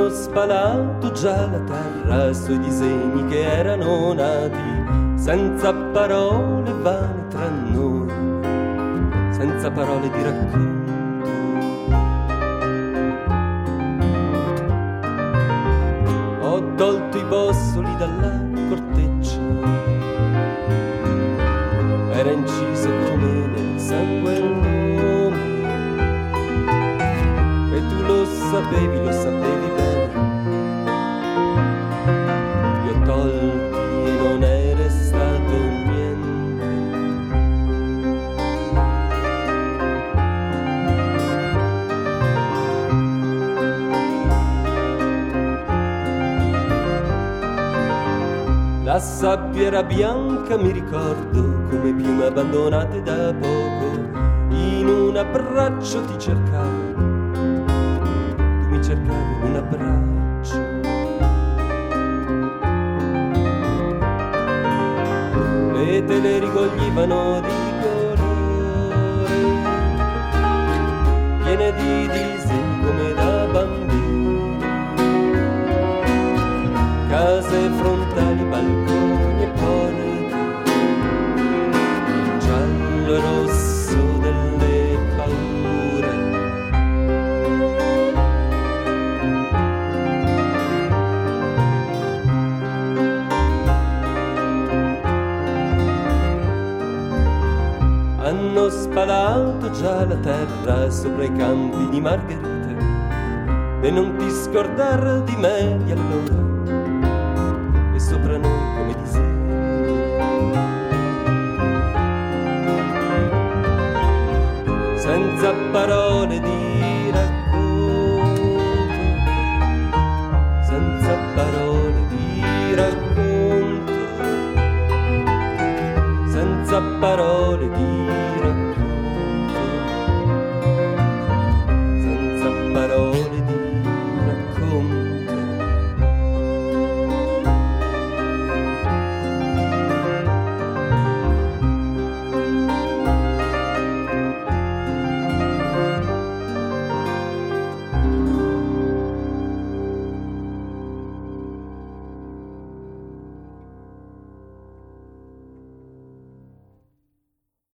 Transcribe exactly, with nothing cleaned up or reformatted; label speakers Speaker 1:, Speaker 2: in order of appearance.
Speaker 1: Hanno spalato già la terra sui disegni che erano nati, senza parole vane tra noi, senza parole di racconto. Ho tolto i bossoli dalla corteccia, era inciso come nel sangue il nome, e tu lo sapevi, lo sapevi bene. Li ho tolti e non è restato niente. La sabbia era bianca, mi ricordo, come piume abbandonate da poco. In un abbraccio ti cercavo, tu mi cercavi in un abbraccio. Le tele ricoglivano di colore, piene di disegni come da bambini, case frontali, balconi e porte, giallo e rosso delle paure. Hanno spalato già la terra sopra i campi di margherite, e non ti scordare di me di allora,